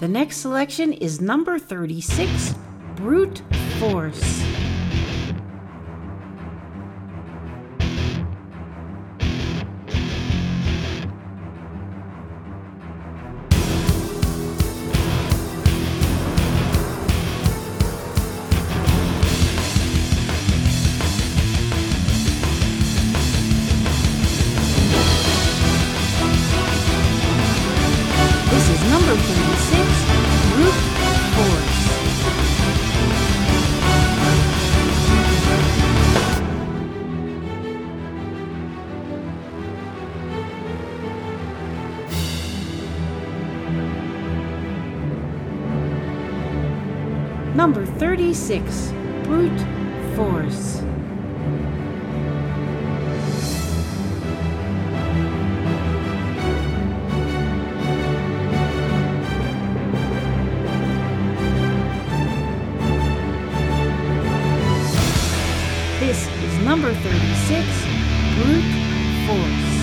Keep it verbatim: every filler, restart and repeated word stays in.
The next selection is number thirty-six, Brute Force. This is number thirty-six, Brute Force. Number thirty-six, Brute Force. This is number thirty-six, Brute Force.